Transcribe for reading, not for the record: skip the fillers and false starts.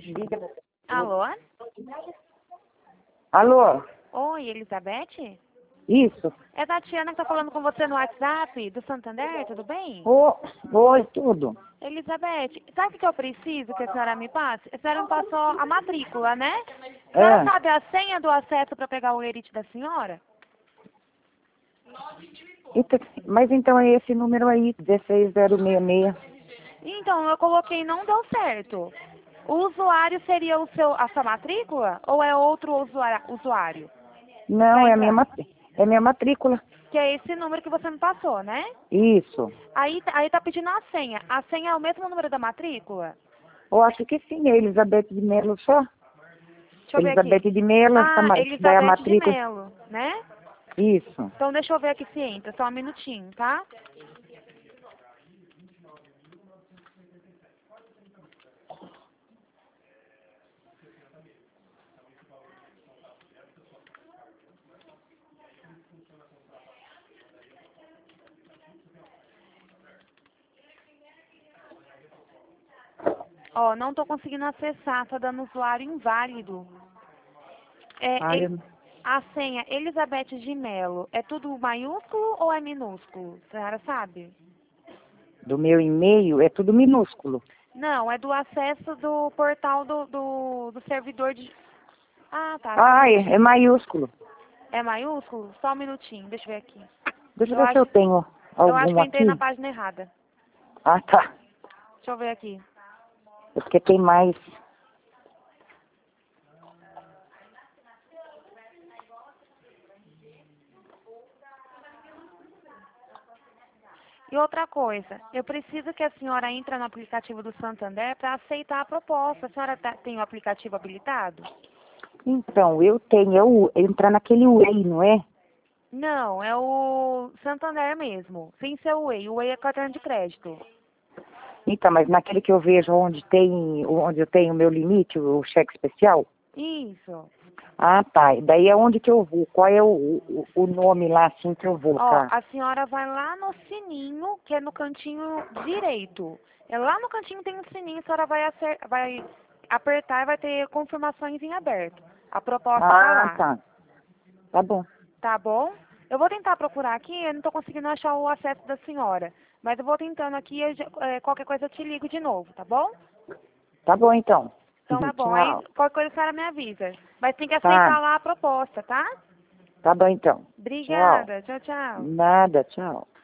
Alô? Alô? Oi, Elizabeth? Isso? É Tatiana que tá falando com você no WhatsApp do Santander, tudo bem? Oi, tudo. Elizabeth, sabe o que eu preciso que a senhora me passe? A senhora me passou a matrícula, né? A É. senhora sabe a senha do acesso para pegar o lerite da senhora? Mas então é esse número aí, 16066. Então, eu coloquei e não deu certo. O usuário seria a sua matrícula ou é outro usuário? Não, Pra é entrar? a minha matrícula. Que é esse número que você me passou, né? Isso. Aí tá pedindo a senha. A senha é o mesmo número da matrícula? Eu acho que sim, é Elizabeth de Melo só. Deixa eu ver aqui. Elizabeth de Melo, Ah, daí a Elizabeth de matrícula. Melo, né? Isso. Então deixa eu ver aqui se entra, só um minutinho, tá? Ó, não tô conseguindo acessar, tá dando usuário inválido. Ai, A senha Elizabeth de Melo, é tudo maiúsculo ou é minúsculo? A senhora sabe? do meu e-mail é tudo minúsculo. Não, é do acesso do portal do servidor de... Ah, tá. Ah, é maiúsculo. É maiúsculo? Só um minutinho, deixa eu ver aqui. Deixa eu Eu ver se eu acho, tenho eu acho que algum eu entrei na aqui. página errada. Ah, tá. Deixa eu ver aqui. Porque tem mais. E outra coisa, eu preciso que a senhora entre no aplicativo do Santander para aceitar a proposta. A senhora tem o aplicativo habilitado? Então, eu tenho, entrar naquele Way, não é? Não, é o Santander mesmo. Sem ser o Whey. O Whey é cartão de crédito. Então, mas naquele que eu vejo onde eu tenho o meu limite, o cheque especial. Isso. Ah, tá. E daí é onde que eu vou? Qual é o nome lá assim que eu vou, Ó, tá? a senhora vai lá no sininho, que é no cantinho direito. É lá no cantinho tem um sininho, a senhora vai apertar e vai ter confirmações em aberto. A proposta tá Ah, lá. tá. Tá bom. Tá bom? Eu vou tentar procurar aqui, eu não tô conseguindo achar o acesso da senhora. Mas eu vou tentando aqui, qualquer coisa eu te ligo de novo, tá bom? Tá bom, então. Então tá bom, aí Tchau. qualquer coisa a senhora me avisa. Mas tem que aceitar Tá. lá a proposta, tá? Tá bom, então. Tchau. Obrigada, tchau, tchau. Nada, tchau.